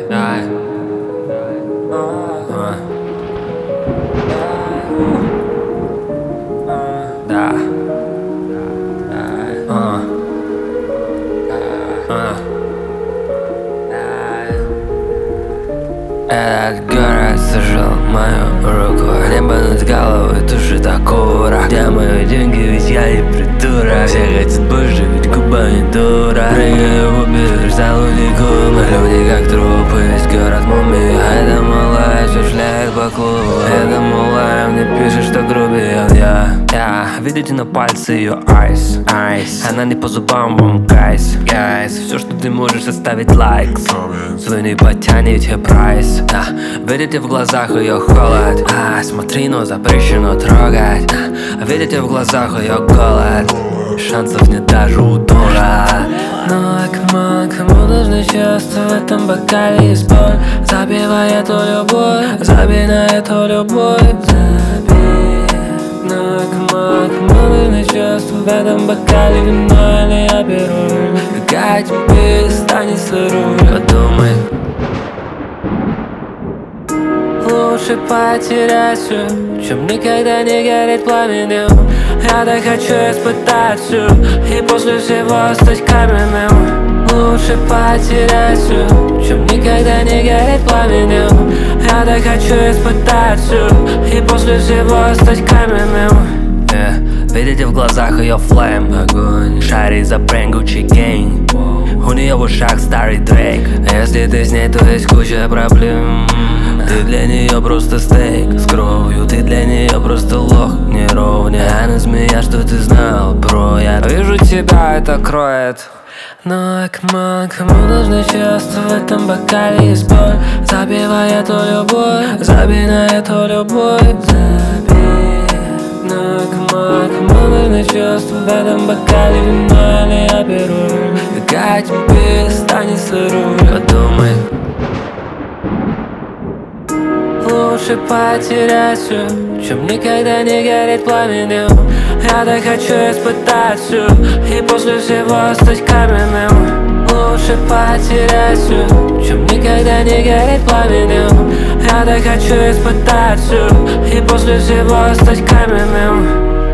Да. Да. Этот город сожжал мою руку. Небо над головой тушит акура. Где мои деньги, ведь я не придурок. Все хотят больше, ведь губами дура. Прыгаю в убер, стал уникум. Люди как трупы, весь город мумия. Это малая, все шляет по клубу. Это малая, мне пишет, что грубее я. Видите на пальце ее айс. Она не по зубам вам, guys. Все, что ты можешь, оставить лайк. Вы не потянете прайс. Видите в глазах ее холод. Смотри, но запрещено трогать. Видите в глазах ее голод. Шансов нет даже у дура. Но кому нужно счастье в этом бокале есть боль. Забивай эту любовь, забей на эту любовь. Но кому нужно счастье в этом бокале вино или я беру. Какая тебе станет сырой, подумай. Лучше потерять все, чем никогда не гореть пламенем. Я так хочу испытать все, и после всего стать каменным. Лучше потерять все, чем никогда не гореть пламенем. Я так хочу испытать все, и после всего стать каменным. Видите в глазах ее флейм. Огонь шарит за бренд Gucci Gang. У нее в ушах старый Дрейк. Если ты с ней, то есть куча проблем. Ты для нее просто стейк с кровью. Ты для нее просто лох неровня. Она змея, что ты знал, бро. Я вижу тебя, это кроет. Но кому нужно счастье в этом бокале есть боль. Забивай эту любовь, забей на эту любовь. Но кому нужно чувство в этом бокале вино или я беру. Какая тебе станет сырой, подумай. Лучше потерять все, чем никогда не гореть пламенем. Я так хочу испытать все, и после всего стать каменным. Лучше потерять все, чем никогда не гореть пламенем. Я так хочу испытать все, и после всего стать каменным.